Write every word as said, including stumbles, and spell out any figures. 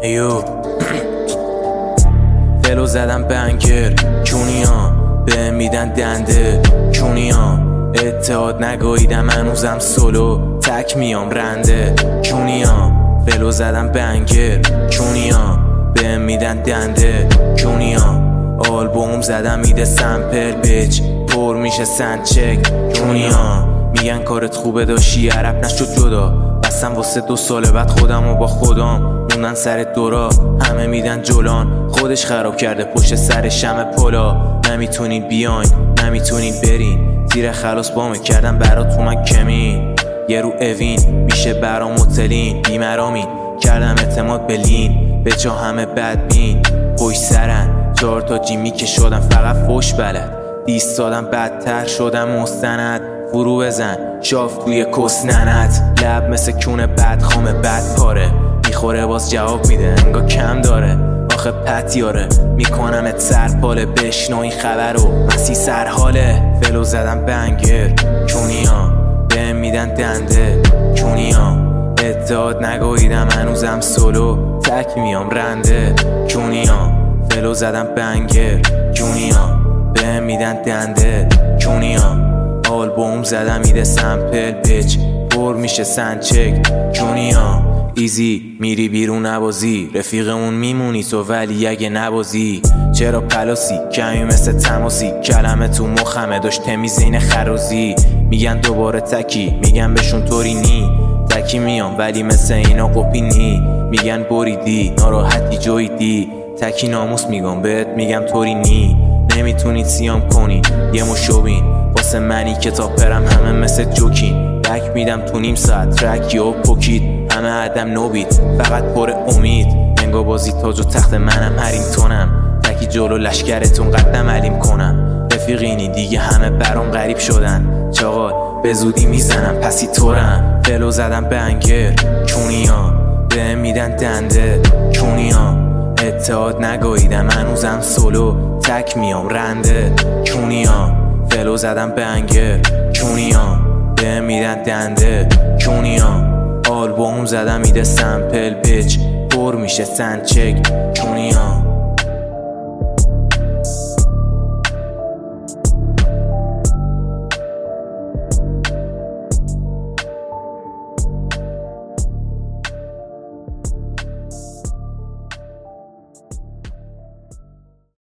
ایو فلو زدم بنگر کونیا به میدن دنده کونیا اتحاد نگاهیدم هنوزم سولو تک میام رنده کونیا فلو زدم بنگر کونیا به میدن دنده کونیا آلبوم زدم میده سمپل بیچ پر میشه سنچک کونیا میگن کارت خوبه داشتی عرب نشد جدا بستم واسه دو سال بعد خودم و با خودم موندن سر دورا همه میدن جولان خودش خراب کرده پشت سر شمع پلا نمیتونین بیاین نمیتونین برین تیر خلاص بامه کردم برات من کمین یه رو اوین میشه برام متلین بیمرامین کردم اعتماد به لین به جا همه بدبین پشت سرن چهار تا جیمی که شدم فقط فوش بلد دیست دادم بدتر شدم مستند فرو بزن شاف توی کس ننت لب مثل کون بدخامه بد پاره میخوره باز جواب میده انگا کم داره آخه پتیاره میکنمت سرپاله بشنو این خبر رو مسی سرحاله فلو زدم بنگر کونیا به میدن دنده کونیا اتحاد نگاهیدم هنوزم سولو تک میام رنده کونیا فلو زدم بنگر کونیا به میدن دنده کونیا آلبوم زدم میده سمپل پیچ پر میشه سنچک کونیا ایزی میری بیرون نبازی رفیقمون میمونی تو ولی اگه نبازی چرا پلاسی کمی مثل تماسی کلمه تو مخمه داشت تمیز این خروزی میگن دوباره تکی میگن بهشون طوری نی تکی میام ولی مثل اینا قپی نی میگن بریدی ناراحتی جویدی تکی ناموس میگم بهت میگم طوری نی نمیتونید سیام کنی یه مشوبین واسه منی کتاب پرم همه مثل جوکین بک میدم تو نیم ساعت ترک یا پوکید همه عدم نوبید فقط پر امید انگا بازی تاج و تخت منم هرینگتونم تکی جلو لشکرتون قدم علیم کنم رفیقینی دیگه همه برام غریب شدن چاقال به زودی میزنم پسی تورم فلو زدم بنگر کونیا به میدن دنده کونیا اتحاد نگاهیدم هنوزم سولو تک میام رنده کونیا فلو زدم بنگر کونیا به میدن دنده کونیا آلبوم زدم میده سمپل پیچ پر میشه سنچک کونیا